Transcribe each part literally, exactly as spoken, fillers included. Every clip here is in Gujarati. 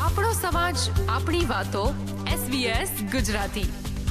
આપણો સમાજ, આપણી વાતો. એસબીએસ ગુજરાતી.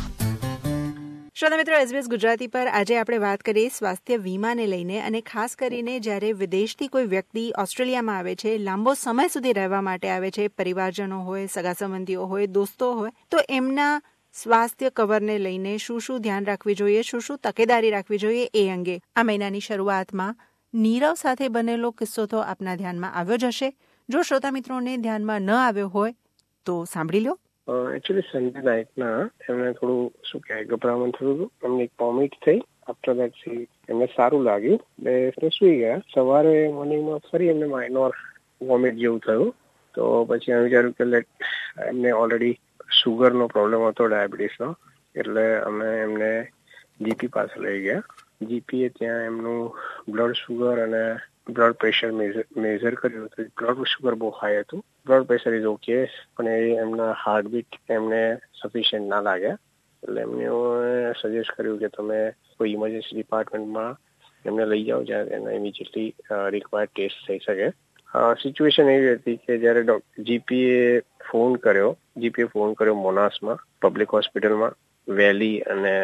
શ્રોતા મિત્રો, એસબીએસ ગુજરાતી પર આજે આપણે વાત કરીએ સ્વાસ્થ્ય વીમાને લઈને, અને ખાસ કરીને જ્યારે વિદેશથી કોઈ વ્યક્તિ ઓસ્ટ્રેલિયામાં આવે છે, લાંબો સમય સુધી રહેવા માટે આવે છે, પરિવારજનો હોય, સગા સંબંધીઓ હોય, દોસ્તો હોય, તો એમના સ્વાસ્થ્ય કવરને લઈને શું શું ધ્યાન રાખવી જોઈએ, શું શું તકેદારી રાખવી જોઈએ, એ અંગે આ મહિનાની શરૂઆતમાં નીરવ સાથે બનેલો કિસ્સો તો આપના ધ્યાનમાં આવ્યો જ હશે. જો શ્રોતા મિત્રોને ધ્યાનમાં ન આવ્યો હોય તો સાંભળી લો. એકચ્યુઅલી સન્ડે નાઇટના એમને થોડું શું કહેવાય ગભરામણ થયું હતું. એમને એક વોમિટ થઈ. આફ્ટર દેટ સી એમને સારું લાગ્યું એટલે સુઈ ગયા. સવારે મોર્નિંગમાં ફરી એમને માઇનોર વોમિટ જેવું થયું. તો પછી અમે વિચાર્યું કે લેટ એમને ઓલરેડી સુગરનો પ્રોબ્લેમ હતો, ડાયાબિટીસનો, એટલે અમે એમને જીપી પાસે લઈ ગયા. જીપીએ ત્યાં એમનું બ્લડ સુગર અને બ્લડ પ્રેશર મેઝર કર્યું હતું. બ્લડ સુગર બહુ હાઈ હતું. બ્લડ પ્રેશર ઇઝ ઓકે, પણ એ એમના હાર્ટબીટ એમને સફિશિયન્ટ ના લાગ્યા. એટલે એમને સજેસ્ટ કર્યું કે તમે કોઈ ઇમરજન્સી ડિપાર્ટમેન્ટમાં એમને લઈ જાઓ, જ્યાં એના ઇમિડિયેટલી રિક્વાયર્ડ ટેસ્ટ થઈ શકે. સિચ્યુએશન એવી હતી કે જ્યારે ડોક્ટર જીપીએ ફોન કર્યો જીપીએ ફોન કર્યો મોનાસમાં, પબ્લિક હોસ્પિટલમાં, વેલી અને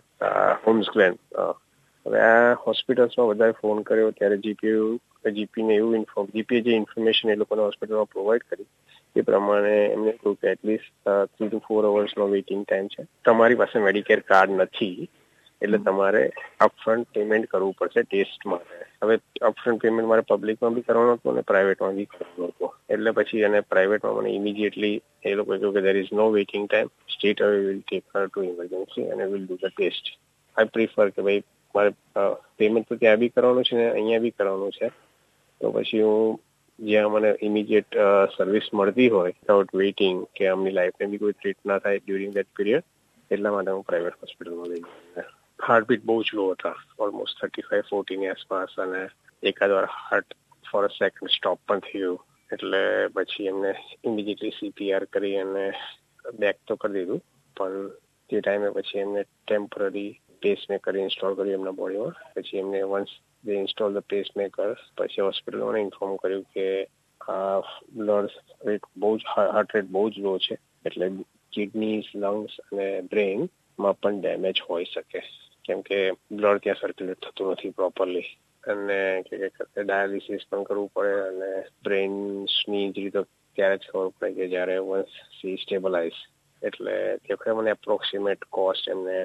હોમ્સ ગ્લેન. હવે આ હોસ્પિટલ્સમાં વધારે ફોન કર્યો ત્યારે જીપીએ જીપીને એવું ઇન્ફોર્મ જીપીએ જે ઇન્ફોર્મેશન એ લોકોને હોસ્પિટલમાં પ્રોવાઈડ કરી એ પ્રમાણે એમને કહ્યું કે એટલીસ્ટ થ્રી ટુ ફોર અવર્સનો વેઇટિંગ ટાઈમ છે. તમારી પાસે મેડિકેર કાર્ડ નથી એટલે તમારે અપફ્રન્ટ પેમેન્ટ કરવું પડશે ટેસ્ટ માટે. હવે અપફ્રન્ટ પેમેન્ટ મારે પબ્લિકમાં બી કરવાનું હતું અને પ્રાઇવેટમાં બી કરવાનું હતું. એટલે પછી એને પ્રાઇવેટમાં મને ઇમિડિયેટલી એ લોકો કહ્યું કે there is no waiting time, straight away will take her to emergency અને will do the test. I prefer કે ભાઈ મારે પેમેન્ટ તો ત્યાં બી કરવાનું છે ને અહીંયા બી કરવાનું છે, તો પછી હું જ્યાં મને ઇમિડિયેટ સર્વિસ મળતી હોય વિધાઉટ વેઇટિંગ, કે આમની લાઈફને બી કોઈ થ્રેટ ના થાય ડ્યુરિંગ દેટ પીરિયડ, એટલા માટે હું પ્રાઇવેટ હોસ્પિટલમાં લઈ ગયો. હાર્ટબીટ બહુ જ લો હતા, ઓલમોસ્ટ થર્ટી ફાઈવ ફોર્ટીની આસપાસ, અને એકાદ વાર heart for a second stop પણ થયું. એટલે પછી એમને ઇમિડિયેટલી સીપીઆર કરી અને બેક તો કરી દીધું, પણ તે ટાઈમે પછી એમને ટેમ્પરરી પેસમેકર ઇન્સ્ટોલ કર્યું એમના બોડીમાં. પછી એમને once they install the pacemaker, પછી હોસ્પિટલમાં ઇન્ફોર્મ કર્યું કે આ બ્લડ રેટ બહુ જ હાર્ટ રેટ બહુ જ લો છે, એટલે કિડનીઝ, લંગ્સ અને બ્રેઇનમાં પણ ડેમેજ હોઈ શકે, કેમ કે બ્લડ ત્યાં સર્ક્યુલેટ થતું નથી પ્રોપરલી, અને ડાયાલિસિસ પણ કરવું પડે, અને બ્રેઇન્સની ઇન્જરી તો ત્યારે જ ખબર પડે કે જ્યારે વન્સ સી સ્ટેબલાઇઝ. એટલે તે મને એપ્રોક્સિમેટ કોસ્ટ એમને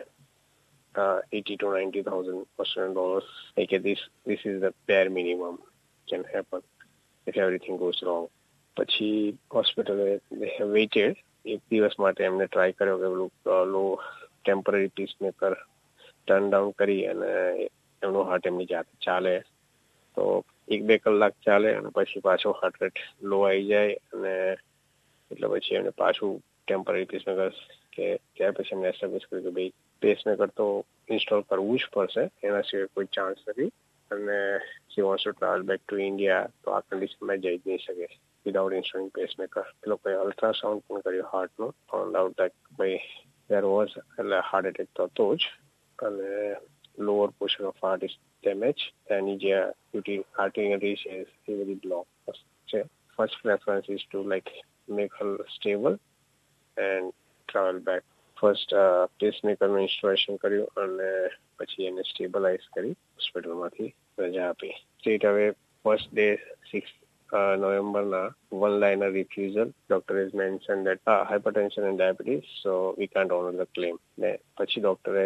Uh, eighty to ninety thousand Australian dollars. Like this, this is the bare minimum can happen if everything goes wrong. પછી હોસ્પિટલે they have waited. એક દિવસ માટે એમને ટ્રાય કર્યો કે પેલું low temporary pacemaker turn down કરી અને એમનું હાર્ટ એમની જાતે ચાલે, તો એક બે કલાક ચાલે અને પછી પાછો હાર્ટ રેટ લો આવી જાય, અને એટલે પછી એમને પાછું ટેમ્પરરી પીસમેકર કે ત્યાર પછી એમને એસ્ટાબ્લિશ કર્યું કે ભાઈ પેસમેકર તો ઇન્સ્ટોલ કરવું જ પડશે, એના સિવાય કોઈ ચાન્સ નથી, અને she wants to travel back to India, તો આ કન્ડિશનમાં જઈ જ નહીં શકે વિદાઉટ ઇન્સ્ટોલિંગ પેસમેકર. એ લોકોએ અલ્ટ્રાસાઉન્ડ પણ કર્યું હાર્ટનું, ફાઉન્ડ આઉટ દેટ ભાઈ દેર વોઝ એટલે હાર્ટ એટેક તો હતો જ, અને lower portion of heart is damage, એની જે યુટી આર્ટરી છે એ બધી બ્લોક છે. First preference is to like make her stable and travel back. First પેસમેકરનું ઇન્સ્ટોલેશન કર્યું અને પછી એને સ્ટેબલાઇઝ કરી હોસ્પિટલમાંથી રજા આપી. સ્ટ્રેટ હવે ફર્સ્ટ ડે સિક્સ નવેમ્બરના one liner refusal. Doctor is mention that hypertension and diabetes, so we can't honour the claim. ને પછી ડોક્ટરે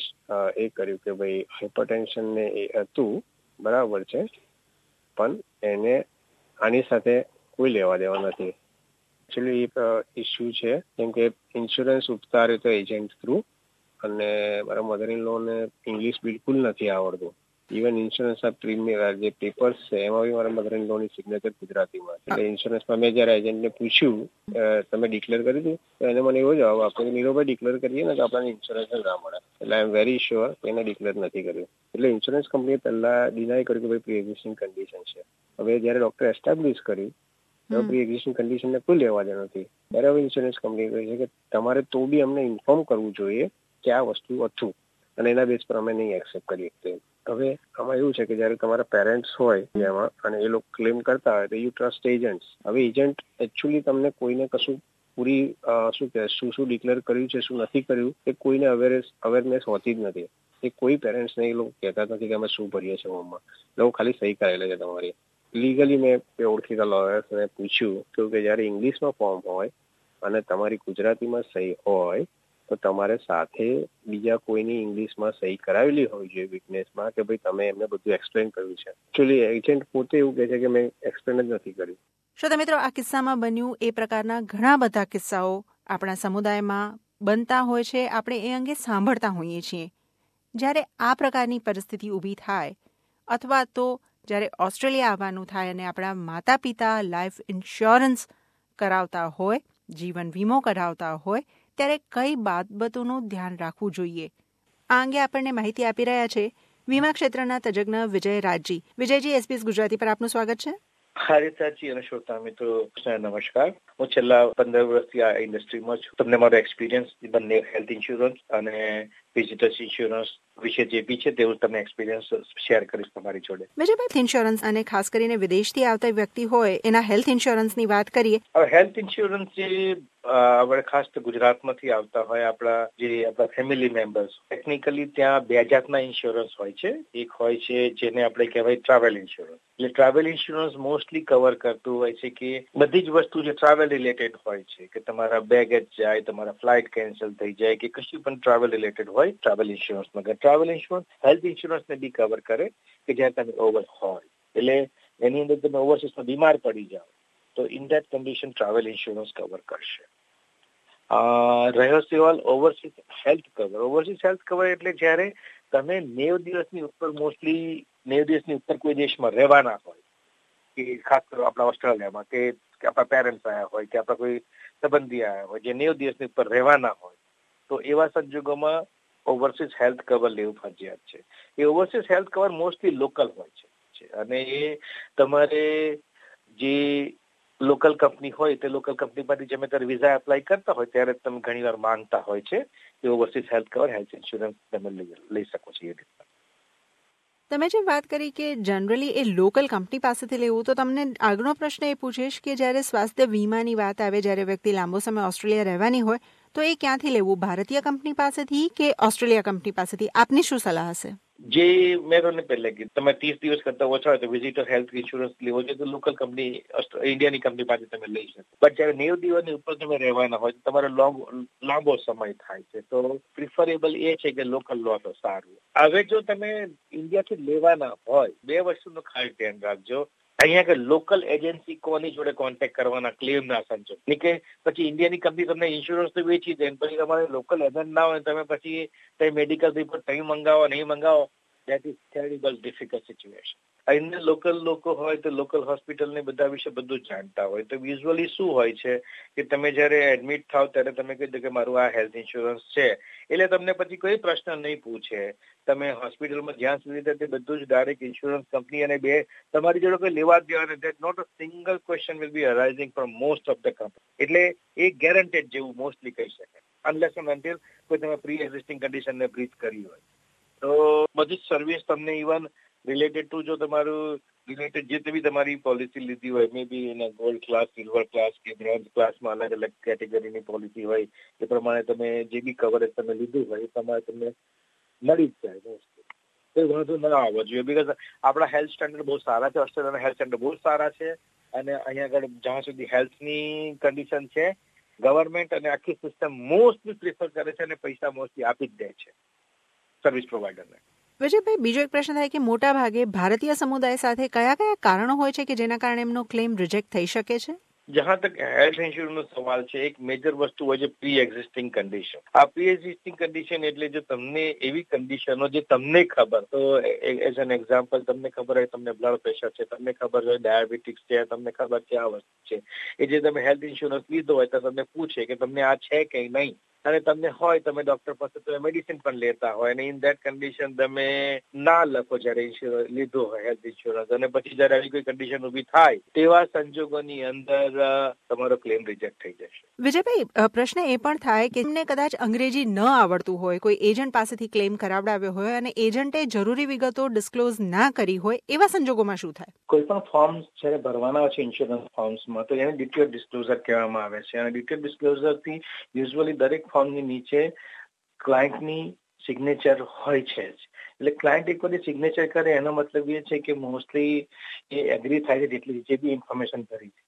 એ કર્યું કે ભાઈ હાઇપરટેન્શન ને એ હતું બરાબર છે, પણ એને આની સાથે કોઈ લેવા દેવા નથી. એકચ્યુઅલી એક ઇસ્યુ છે, કેમ કે ઇન્સ્યોરન્સ ઉતાર્યો તો એજન્ટ થ્રુ, અને મારા મધર ઇન લોને ઇંગ્લિશ બિલકુલ નથી આવડતું. ઇવન ઇન્સ્યોરન્સના પ્રીમિયર જે પેપર્સ છે એમાં બી મારા મધર ઇન લોની સિગ્નેચર ગુજરાતીમાં. એટલે ઇન્સ્યોરન્સમાં મેં જયારે એજન્ટને પૂછ્યું તમે ડિક્લેર કરી દીધું, તો એને મને એવો જવાબ આપ્યો કે નીરોભાઈ ડિક્લેર કરીએ ને તો આપણને ઇન્સ્યોરન્સ ના મળે. એટલે આઈ એમ વેરી શ્યોર કે એને ડિક્લેર નથી કર્યું. એટલે ઇન્સ્યોરન્સ કંપનીએ પહેલા ડિનાય કર્યું કે ભાઈ પ્રી એક્ઝિસ્ટિંગ કન્ડિશન છે. હવે જયારે ડોક્ટર એસ્ટાબ્લિશ કરી પ્રી એક્ઝિસ્ટિંગ કન્ડિશનને કોઈ લેવા દે નથી, ત્યારે હવે ઇન્સ્યોરન્સ કંપની કહે છે કે તમારે તો બી અમને ઇન્ફોર્મ કરવું જોઈએ કે આ વસ્તુ હતું, અને એના બેઝ પર અમે નહીં એક્સેપ્ટ કરી શકીએ. હવે આમાં એવું છે કે જયારે તમારા પેરેન્ટ્સ હોય એમાં અને એ લોકો ક્લેમ કરતા હોય તો યુ ટ્રસ્ટ એજન્ટ્સ. હવે એજન્ટ એકચ્યુઅલી તમને કોઈને કશું પૂરી શું કે શું શું ડિક્લેર કર્યું છે શું નથી કર્યું એ કોઈને અવેરનેસ અવેરનેસ હોતી જ નથી. એ કોઈ પેરેન્ટ્સને એ લોકો કહેતા નથી કે અમે શું ભરીએ છીએ ફોર્મમાં. લોકો ખાલી સહી કરેલા છે તમારી. લીગલી મેં ઓળખીતા લોયર્સને પૂછ્યું કે જયારે ઇંગ્લિશમાં ફોર્મ હોય અને તમારી ગુજરાતીમાં સહી હોય તો તમારે સાથે બીજા કોઈની ઇંગ્લિશમાં સહી કરાવેલી હોવી જોઈએ વિટનેસમાં કે ભાઈ તમે એમને બધું એક્સપ્લેન કર્યું છે. એકચ્યુઅલી એજન્ટ પોતે એવું કહે છે કે મેં એક્સપ્લેન જ નથી કર્યું. શ્રોતા મિત્રો, આ કિસ્સામાં બન્યું એ પ્રકારના ઘણા બધા કિસ્સાઓ આપણા સમુદાયમાં બનતા હોય છે. આપણે એ અંગે સાંભળતા હોઈએ છીએ. જ્યારે આ પ્રકારની પરિસ્થિતિ ઊભી થાય અથવા તો જ્યારે ઓસ્ટ્રેલિયા આવવાનું થાય અને આપણા માતા પિતા લાઈફ ઇન્સ્યોરન્સ કરાવતા હોય, જીવન વીમો કરાવતા હોય, ત્યારે કઈ બાબતોનું ધ્યાન રાખવું જોઈએ, આ અંગે આપણને માહિતી આપી રહ્યા છે વીમા ક્ષેત્રના તજજ્ઞ વિજય રાજજી. વિજયજી, એસબીએસ ગુજરાતી પર આપનું સ્વાગત છે. હારિતાજી અને શ્રોતા મિત્રો નમસ્કાર. હું છેલ્લા પંદર વર્ષથી આ ઇન્ડસ્ટ્રીમાં છું. તમને મારો એક્સપિરિયન્સ બંને હેલ્થ ઇન્સ્યોરન્સ અને વિઝિટર્સ ઇન્સ્યોરન્સ વિશે જે બી છે તેવું તમને એક્સપિરિયન્સ શેર કરીશ તમારી જોડે. વિજયભાઈ, ઇન્સ્યોરન્સ અને ખાસ કરીને વિદેશથી આવતા વ્યક્તિ હોય એના હેલ્થ ઇન્સ્યોરન્સની વાત કરીએ. હવે હેલ્થ ઇન્સ્યોરન્સ જે આપણે ખાસ તો ગુજરાતમાંથી આવતા હોય આપણા જે આપણા ફેમિલી મેમ્બર્સ, ટેકનિકલી ત્યાં બે જાતના ઇન્સ્યોરન્સ હોય છે. એક હોય છે જેને આપણે કહેવાય ટ્રાવેલ ઇન્સ્યોરન્સ. એટલે ટ્રાવેલ ઇન્સ્યોરન્સ મોસ્ટલી કવર કરતું હોય છે કે બધી જ વસ્તુ જે ટ્રાવેલ રિલેટેડ હોય છે, કે તમારા બેગેજ જાય, તમારા ફ્લાઇટ કેન્સલ થઈ જાય કે કશું પણ ટ્રાવેલ રિલેટેડ હોય ટ્રાવેલ ઇન્સ્યોરન્સમાં. ટ્રાવેલ ઇન્સ્યોરન્સ હેલ્થ ઇન્સ્યોરન્સને બી કવર કરે કે જ્યાં તમે ઓવર હોય, એટલે એની અંદર તમે ઓવરસીઝમાં બીમાર પડી જાઓ તો in that condition travel insurance cover કરશે. રહ્યો સવાલ overseas health cover. Overseas health cover એટલે જયારે તમે નેવ દિવસની ઉપર મોસ્ટલી નેવ દિવસની ઉપર કોઈ દેશમાં રહેવાના હોય, કે ખાસ કરો આપણા ઓસ્ટ્રેલિયામાં, કે આપણા પેરેન્ટ્સ આવ્યા હોય કે આપણા કોઈ સંબંધી આવ્યા હોય જે નેવ દિવસની ઉપર રહેવાના હોય, તો એવા સંજોગોમાં ઓવરસીઝ હેલ્થ કવર લેવું ફરજિયાત છે. એ overseas health cover mostly local હોય છે અને એ તમારે જે લોકલ કંપની હોય તે લોકલ કંપનીમાંથી તમે ત્યારે વિઝા એપ્લાય કરતા હોય ત્યારે તમે ઘણી વાર માંગતા હોય છે કે overseas health cover health insurance તમે લઈ શકો છો. એ રીતના તમે જે વાત કરી કે જનરલી એ લોકલ કંપની પાસેથી લેવું, તો તમને આગળનો પ્રશ્ન એ પૂછીશ કે જ્યારે સ્વાસ્થ્ય વીમાની વાત આવે, જ્યારે વ્યક્તિ લાંબો સમય ઓસ્ટ્રેલિયા રહેવાની હોય, તો એ ક્યાંથી લેવું? ભારતીય કંપની પાસેથી કે ઓસ્ટ્રેલિયા કંપની પાસેથી? આપની શું સલાહ હશે? જે મેં તમને પહેલા કીધું, તમે ત્રીસ દિવસ કરતા ઓછા હોય તો વિઝિટર હેલ્થ ઇન્સ્યોરન્સ લેવો જોઈએ તો લોકલ કંપની ઇન્ડિયાની કંપની પાસે તમે લઈ શકો. બટ જયારે નેવ દિવસની ઉપર તમે રહેવાના હોય તો તમારે લોંગ લાંબો સમય થાય છે, તો પ્રિફરેબલ એ છે કે લોકલ લો તો સારું. હવે જો તમે ઇન્ડિયાથી લેવાના હોય, બે વસ્તુનું ખાસ ધ્યાન રાખજો. અહીંયા કે લોકલ એજન્સી કોની જોડે કોન્ટેક્ટ કરવાના ક્લેમ ના સંચો, કે પછી ઇન્ડિયાની કંપની તમને ઇન્સ્યોરન્સ તો વેચી દે, પછી તમારે લોકલ એજન્ટ ના હોય તમે પછી કઈ મેડિકલ રિપોર્ટ કઈ મંગાવો નહીં મંગાવો, that is terrible difficult situation. અહીંયા લોકલ લોકો હોય તો લોકલ હોસ્પિટલ ને બધા વિશે બધું જાણતા હોય, તો યુઝ્યુઅલી શું હોય છે કે તમે જયારે એડમિટ થાવ ત્યારે તમે કહી દો કે મારું આ હેલ્થ ઇન્સ્યોરન્સ છે, એટલે તમને પછી કોઈ પ્રશ્ન નહીં પૂછે. તમે હોસ્પિટલમાં જ્યાં સુધી તે બધું જ ડાયરેક્ટ ઇન્સ્યોરન્સ કંપની અને બે તમારી જોડે કોઈ લેવા દેવા નથી. That not a single question will be arising from most of the company. એટલે એ ગેરંટેડ જેવું મોસ્ટલી કહી શકાય, અનલેસ એન્ડ અન્ટિલ કોઈ તમે પ્રી એક્ઝિસ્ટિંગ કન્ડિશનને બ્રીચ કરી હોય. તો બધી જ સર્વિસ તમને ઇવન રિલેટેડ ટુ જો તમારું રિલેટેડ જે બી તમારી પોલિસી લીધી હોય, મે બી એના ગોલ્ડ ક્લાસ, સિલ્વર ક્લાસ કે બ્રોન્ઝ ક્લાસમાં અલગ અલગ કેટેગરીની પોલિસી હોય, એ પ્રમાણે તમે જે બી કવરેજ તમે લીધું હોય એ પ્રમાણે તમને મળી જ જાય. કોઈ વાંધો ના આવવો જોઈએ, બિકોઝ આપણા હેલ્થ સ્ટેન્ડર્ડ બહુ સારા છે. ઓસ્ટ્રેલિયાના હેલ્થ સ્ટેન્ડર્ડ બહુ સારા છે અને અહીંયા આગળ જ્યાં સુધી હેલ્થની કન્ડિશન છે, ગવર્મેન્ટ અને આખી સિસ્ટમ મોસ્ટલી પ્રિફર કરે છે અને પૈસા મોસ્ટલી આપી જ દે છે સર્વિસ પ્રોવાઈડરને. વિજયભાઈ, બીજો એક પ્રશ્ન થાય કે મોટા ભાગે ભારતીય સમુદાય સાથે કયા કયા કારણો હોય છે કે જેના કારણે એમનો ક્લેમ રિજેક્ટ થઈ શકે છે? જહાં તક હેલ્થ ઇન્સ્યોરન્સનો સવાલ છે, એક મેજર વસ્તુ હોય છે પ્રી એક્ઝિસ્ટિંગ કન્ડિશન. આ પ્રી એક્ઝિસ્ટિંગ કન્ડિશન એટલે જો તમને એવી કન્ડિશનો જે તમને ખબર, તો એઝ એન એક્ઝામ્પલ તમને ખબર હોય તમને બ્લડ પ્રેશર છે, તમને ખબર હોય ડાયાબિટીસ છે, તમને ખબર છે આ વસ્તુ છે, એ જે તમે હેલ્થ ઇન્સ્યોરન્સ લીધો હોય તો તમને પૂછે કે તમને આ છે કે નહીં, અને તમને હોય તમે ડોક્ટર પાસે તમે મેડિસિન પણ લેતા હોય અને ઇન ધેટ કન્ડિશન તમે ના લખો જ્યારે ઇન્સ્યોરન્સ લીધો હોય હેલ્થ ઇન્સ્યોરન્સ, અને પછી જયારે આવી કોઈ કન્ડિશન ઉભી થાય તેવા સંજોગોની અંદર તમારો ક્લેમ રિજેક્ટ થઈ જશે. વિજયભાઈ, પ્રશ્ન એ પણ થાય કે તમને કદાચ અંગ્રેજી ન આવડતું હોય, કોઈ એજન્ટ પાસેથી ક્લેમ કરાવડાવ્યો હોય અને એજન્ટે જરૂરી વિગતો ડિસ્ક્લોઝ ના કરી હોય, એવા સંજોગોમાં શું થાય? કોઈ પણ ફોર્મ જયારે ભરવાના છે ઇન્સ્યોરન્સ ફોર્મ્સમાં તો એને ડિટેલ ડિસ્ક્લોઝર કહેવામાં આવે છે, અને ડિટેલ ડિસ્ક્લોઝરથી યુઝ્યુઅલી દરેક ફોર્મની નીચે ક્લાયન્ટની સિગ્નેચર હોય છે જ. એટલે ક્લાયન્ટ એક વખત સિગ્નેચર કરે એનો મતલબ એ છે કે મોસ્ટલી એ એગ્રી થાય છે જેટલી જે બી ઇન્ફોર્મેશન ભરી છે.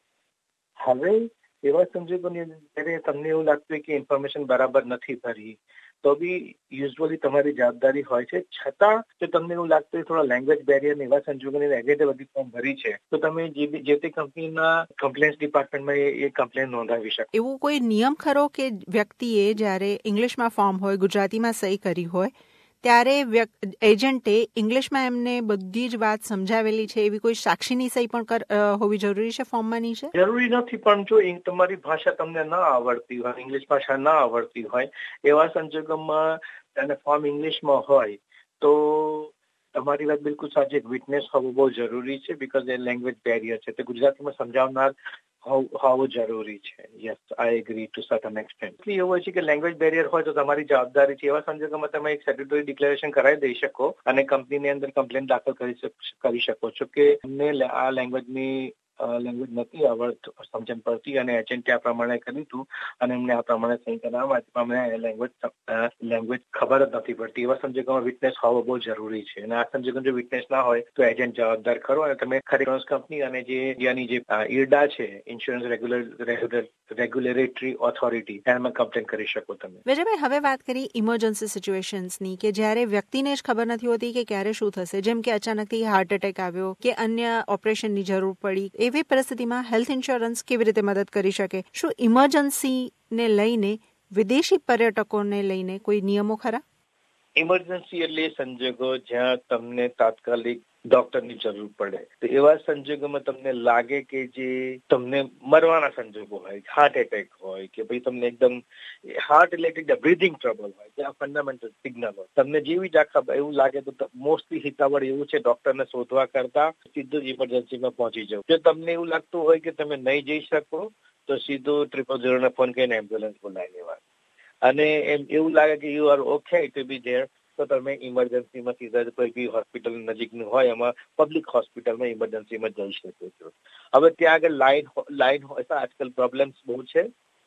હવે એવા સંજોગોની અંદર તમને એવું લાગતું હોય કે ઇન્ફોર્મેશન બરાબર નથી ભરી તો બી યુઝ્યુઅલી તમારી જવાબદારી હોય છે, છતાં જો તમને એવું લાગતું હોય થોડા લેંગ્વેજ બેરિયર એવા સંજોગોની એગ્રી બધી ફોર્મ ભરી છે તો તમે જે બી જે તે કંપનીના કમ્પ્લેન્સ ડિપાર્ટમેન્ટમાં એ કમ્પ્લેન નોંધાવી શકો. એવું કોઈ નિયમ ખરો કે વ્યક્તિએ જ્યારે ઇંગ્લિશમાં ફોર્મ હોય, ગુજરાતીમાં સહી કરી હોય, ત્યારે એજન્ટે ઇંગ્લિશમાં એમને બધી જ વાત સમજાવેલી છે એવી કોઈ સાક્ષીની સહી પણ હોવી જરૂરી છે ફોર્મમાં નીચે? જરૂરી નથી, પણ જો તમારી ભાષા તમને ના આવડતી હોય, ઇંગ્લિશ ભાષા ના આવડતી હોય, એવા સંજોગોમાં અને ફોર્મ ઇંગ્લિશમાં હોય તો તમારી વાત બિલકુલ સાચી, વિટનેસ હોવું બહુ જરૂરી છે, બીકોઝ એ લેંગ્વેજ બેરિયર છે, તે ગુજરાતીમાં સમજાવનાર હોવું જરૂરી છે. Yes, I agree to certain extent. એવું હોય છે કે લેંગ્વેજ બેરિયર હોય તો તમારી જવાબદારી છે એવા સંજોગોમાં તમે એક સ્ટેટ્યુટરી ડિક્લેરેશન કરાવી દઈ શકો અને કંપનીની અંદર કમ્પ્લેન દાખલ કરી કરી શકો છો કે અમને આ લેંગ્વેજની લેંગ્વેજ નથી આવડતું, સમજણ પડતી, અને એજન્ટે આ પ્રમાણે કર્યું હતું અને એમને આ પ્રમાણે સહી કરાવવા અમને લેંગ્વેજ લેંગ્વેજ ખબર જ નથી પડતી. એવા સંજોગોમાં વિટનેસ હોવો બહુ જરૂરી છે, અને આ સંજોગોમાં જો વિટનેસ ના હોય તો એજન્ટ જવાબદાર ખરો, અને તમે ખરી કંપની અને જે ત્યાંની જે ઈરડા છે ઇન્સ્યોરન્સ રેગ્યુલર રેગ્યુલેટરી ઓથોરિટી એમાં કમ્પ્લેન કરી શકો તમે. વિજયભાઈ, હવે વાત કરી ઇમરજન્સી સિચ્યુએશન્સની કે જ્યારે વ્યક્તિને જ ખબર નથી હોતી કે ક્યારે શું થશે, જેમ કે અચાનકથી હાર્ટ એટેક આવ્યો કે અન્ય ઓપરેશનની જરૂર પડી, એવી પરિસ્થિતિમાં હેલ્થ ઇન્સ્યોરન્સ કેવી રીતે મદદ કરી શકે? શું ઇમરજન્સીને લઈને વિદેશી પર્યટકોને લઈને કોઈ નિયમો ખરા? ઇમરજન્સી એટલે સંજોગો જ્યાં તમને તાત્કાલિક ડોક્ટરની જરૂર પડે, તો એવા સંજોગોમાં તમને લાગે કે જે તમને મરવાના સંજોગો હોય, હાર્ટ એટેક હોય કે ભાઈ તમને એકદમ હાર્ટ રિલેટેડ બ્રીધિંગ ટ્રબલ હોય, ત્યાં ફંડામેન્ટલ સિગ્નલ હોય, તમને જેવી જ આખા એવું લાગે તો મોસ્ટલી હિતાવળ એવું છે ડોક્ટરને શોધવા કરતા સીધું જ ઇમરજન્સીમાં પહોંચી જવું. જો તમને એવું લાગતું હોય કે તમે નહીં જઈ શકો તો સીધું ટ્રિપલ ઝીરોને ફોન કરીને એમ્બ્યુલન્સ બોલાવી લેવા, અને એમ એવું લાગે કે you are okay to be there તો તમે ઇમરજન્સીમાં સીધા કોઈ બી હોસ્પિટલ નજીકનું હોય એમાં પબ્લિક હોસ્પિટલમાં ઇમરજન્સીમાં જઈ શકો છો. હવે ત્યાં આગળ લાઈન લાઈન હોય તો આજકાલ પ્રોબ્લેમ્સ બહુ છે,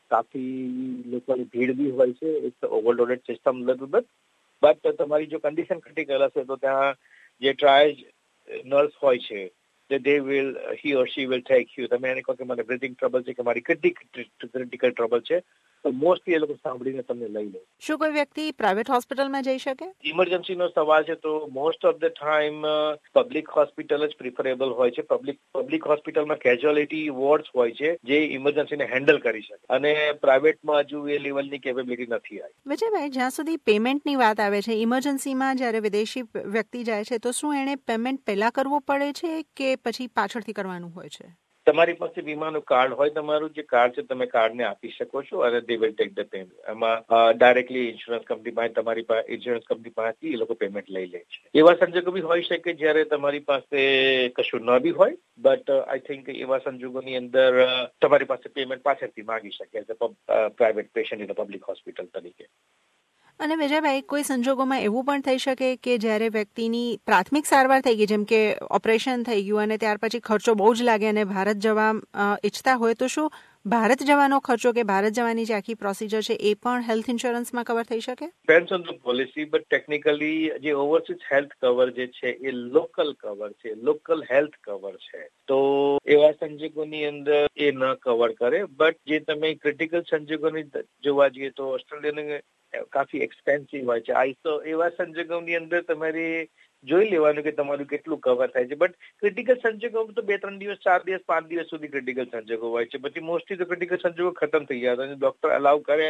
કાફી લોકોની ભીડ બી હોય છે, it's overloaded system but but તમારી જો કન્ડિશન ક્રિટિકલ હશે તો ત્યાં જે ટ્રાયજ નર્સ હોય છે they will he or she will take you. તમે એને કહો કે મને બ્રીથિંગ ટ્રબલ છે કે મારી ક્રિટિકલ ટ્રબલ છે તો મોસ્ટલી એ લોકો સાંભળીને તમને લઈ લે. શું કોઈ વ્યક્તિ પ્રાઇવેટ હોસ્પિટલમાં જઈ શકે? ઇમરજન્સીનો સવાલ છે તો most of the time public hospital જ પ્રિફરેબલ હોય છે. પબ્લિક પબ્લિક હોસ્પિટલમાં કેઝ્યુઅલિટી વોર્ડ્સ હોય છે જે ઇમરજન્સીને હેન્ડલ કરી શકે, અને પ્રાઇવેટમાં હજુ એ લેવલની કેપેબિલિટી નથી આવી. વિજયભાઈ, જ્યાં સુધી પેમેન્ટની વાત આવે છે, ઇમરજન્સીમાં જ્યારે વિદેશી વ્યક્તિ જાય છે તો શું એણે પેમેન્ટ પહેલા કરવું પડે છે કે પછી પાછળથી કરવાનું હોય છે? તમારી પાસે વીમાનું કાર્ડ હોય, તમારું જે કાર્ડ છે તમે કાર્ડને આપી શકો છો અને they will take the payment. એમાં ડાયરેક્ટલી ઇન્સ્યોરન્સ કંપની પાસે તમારી પાસે ઇન્સ્યોરન્સ કંપની પાસેથી એ લોકો પેમેન્ટ લઈ લે છે. એવા સંજોગો બી હોઈ શકે જ્યારે તમારી પાસે કશું ન બી હોય, બટ આઈ થિંક એવા સંજોગોની અંદર તમારી પાસે પેમેન્ટ પાછળથી માંગી શકે as a private patient in a public hospital તરીકે. અને વિજયભાઈ, કોઈ સંજોગોમાં એવું પણ થઈ શકે કે જ્યારે વ્યક્તિની પ્રાથમિક સારવાર થઈ ગઈ, જેમ કે ઓપરેશન થઈ ગયું અને ત્યાર પછી ખર્ચો બહુ જ લાગે અને ભારત જવા ઈચ્છતા હોય, તો શું ભારત જવાનો ખર્ચો કે ભારત જવાની જે આખી પ્રોસિજર છે એ પણ હેલ્થ ઇન્સ્યોરન્સમાં કવર થઈ શકે? Depends on the policy, but technically જે ઓવરસીઝ હેલ્થ કવર જે છે એ લોકલ કવર છે, લોકલ હેલ્થ કવર છે, તો એવા સંજોગોની અંદર એ ન કવર કરે. બટ જે તમે ક્રિટિકલ સંજોગોની જોવા જઈએ તો ઓસ્ટ્રેલિયાની કાફી એક્સપેન્સિવ હોય છે. આ તો એવા સંજોગોની અંદર તમારે જોઈ લેવાનું કે તમારું કેટલું કવર થાય છે. બટ ક્રિટિકલ સંજોગોમાં તો બે ત્રણ દિવસ, ચાર દિવસ, પાંચ દિવસ સુધી ક્રિટિકલ સંજોગો હોય છે, પછી મોસ્ટલી તો ક્રિટિકલ સંજોગો ખતમ થઈ જાય અને ડોક્ટર અલાઉ કરે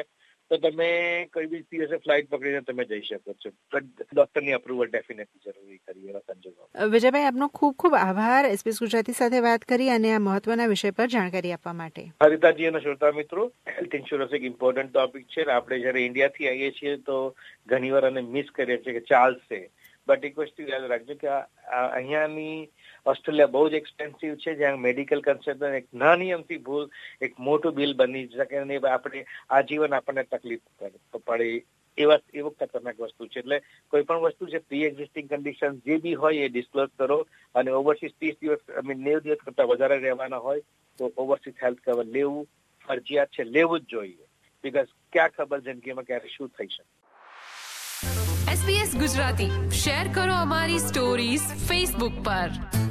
તો તમે કોઈ બી દિવસે ફ્લાઇટ પકડીને તમે જઈ શકો છો, બટ ડોક્ટરની અપ્રુવલ ડેફિનેટલી જરૂરી કરી એવા સંજોગો. વિજયભાઈ, આપનો ખૂબ ખૂબ આભાર એસબીએસ ગુજરાતી સાથે વાત કરી અને આ મહત્વના વિષય પર જાણકારી આપવા માટે. હરિતાજી અને શ્રોતા મિત્રો, હેલ્થ ઇન્સ્યોરન્સ એક ઇમ્પોર્ટન્ટ ટોપિક છે. આપણે જયારે ઇન્ડિયાથી આવીએ છીએ તો ઘણી વાર અમે મિસ કરીએ છીએ કે ચાલશે, બટ એક વસ્તુ યાદ રાખજો કે અહીંયાની ઓસ્ટ્રેલિયા બહુ જ એક્સપેન્સિવ છે, જ્યાં મેડિકલ કન્સલ્ટન્ટ એક નાની અમથી ભૂલ એક મોટું બિલ બની શકે અને આપણે આજીવન આપણને તકલીફ પડે એવા એવું ખતરનાક વસ્તુ છે. એટલે કોઈ પણ વસ્તુ છે પ્રી એક્ઝિસ્ટિંગ કન્ડિશન જે બી હોય એ ડિસ્ક્લોઝ કરો, અને ઓવરસીઝ ત્રીસ દિવસ આઈ મીન નેવું દિવસ કરતા વધારે રહેવાના હોય તો ઓવરસીઝ હેલ્થ કવર લેવું ફરજિયાત છે, લેવું જ જોઈએ, બીકોઝ ક્યાં ખબર જિંદગીમાં ક્યારે શું થઈ શકે. એસબીએસ ગુજરાતી શેર કરો અમારી સ્ટોરીઝ ફેસબુક પર.